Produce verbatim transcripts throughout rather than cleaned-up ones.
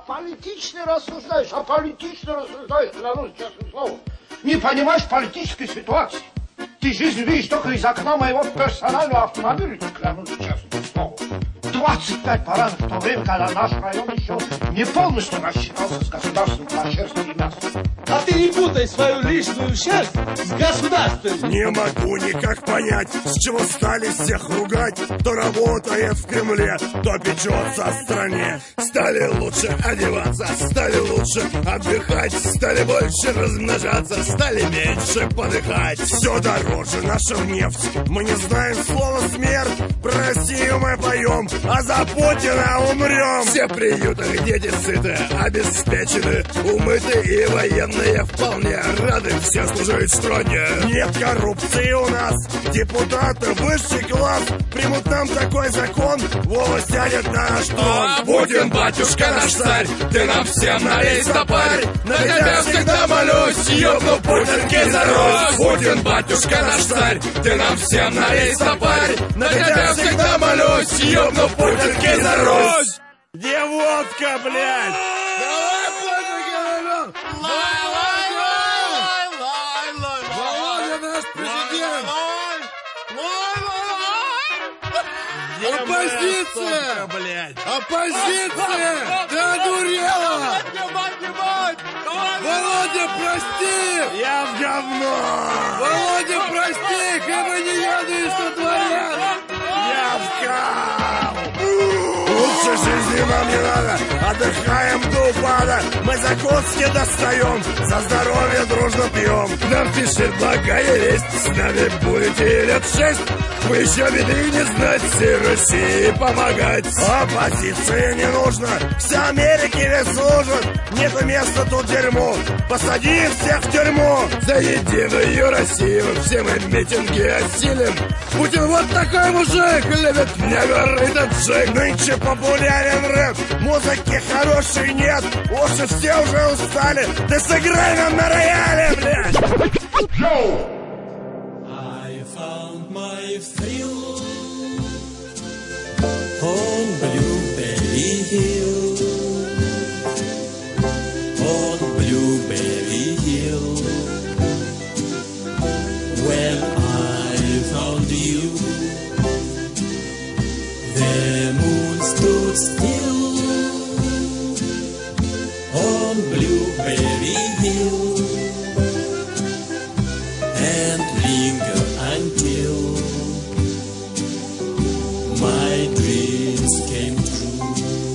Аполитично рассуждаешь, аполитично рассуждаешь, клянусь честным словом. Не понимаешь политической ситуации. Ты жизнь видишь только из окна моего персонального автомобиля, клянусь честным словом. двадцать пять парадов в то время, когда наш район еще не полностью рассчитался с государственным по-черски мясом. А ты не путай свою личную счастье с государственной. Не могу никак понять, с чего стали всех ругать. Кто работает в Кремле, кто печется о стране. Стали лучше одеваться, стали лучше отдыхать. Стали больше размножаться, стали меньше подыхать. Все дороже, наша нефть, мы не знаем слова смерть. Про Россию мы поем, а за Путина умрем. Все приюты, дети сыты, обеспечены, умыты и военные вполне рады все служить стране. Нет коррупции у нас, депутаты высший класс. Примут нам такой закон, Вова сядет на наш трон. Путин, батюшка наш царь, ты нам всем налей стопарь. На тебя всегда молюсь, ёбну Путинки за Русь. Путин, батюшка наш царь, ты нам всем налей стопарь. На тебя всегда молюсь, ёбну Путинки за Русь. Где водка, блядь? Давай, Путинки, район! Лай, лай, лай, лай, лай, Володя наш президент! Оппозиция! Блядь! Оппозиция! Ты одурела! Володя, прости! Я в говно! Володя, прости! Как бы не яды, что творят! Я в кал! Лучше жизни нам не надо! Отдыхаем до упада! Мы закуски достаем! За здоровье дружно пьем! Нам пишет благая весть! С нами будете лет шесть! Вы еще беды не знать, всей России помогать. Оппозиции не нужно, вся Америка не служит. Нету места тут дерьму, посади всех в тюрьму. За единую Россию все мы митинги осилим. Путин вот такой мужик, любит негр и таджик. Нынче популярен рэп, музыки хорошей нет. Уши все уже устали, да сыграй нам на рояле, блядь. My thrill on Blueberry Hill, on Blueberry Hill. When I found you, the moon stood still on Blueberry Hill and lingered until my dreams came true.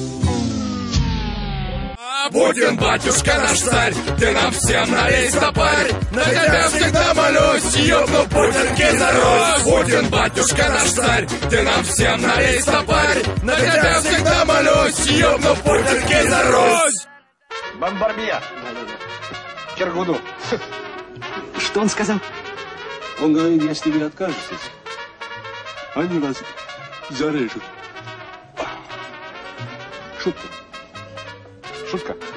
Путин, батюшка наш царь, ты нам всем налей стопарь. На тебя всегда молюсь, ёбну Путинки за Русь. Путин, батюшка наш царь, ты нам всем налей стопарь. На тебя всегда молюсь, ёбну Путинки за Русь. Бомбарбия. Киргуду. Что он сказал? Он говорит, если вы откажетесь, они вас зарежут. Шутка. Шутка.